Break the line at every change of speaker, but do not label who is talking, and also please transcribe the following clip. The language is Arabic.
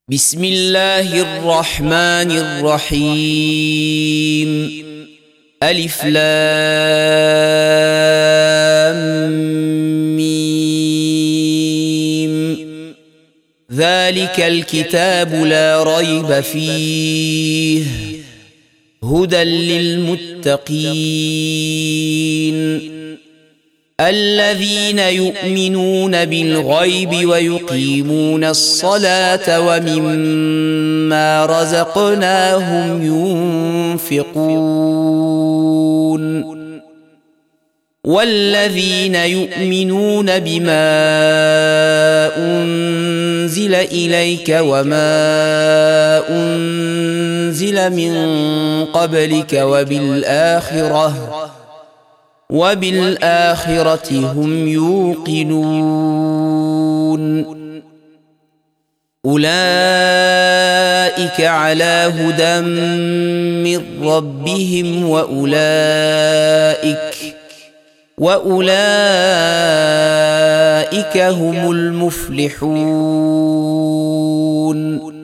بسم الله الرحمن الرحيم ألف لام ميم ذلك الكتاب لا ريب فيه هدى للمتقين الذين يؤمنون بالغيب ويقيمون الصلاة ومما رزقناهم ينفقون والذين يؤمنون بما أنزل إليك وما أنزل من قبلك وبالآخرة هم يوقنون أولئك على هدى من ربهم وأولئك هم المفلحون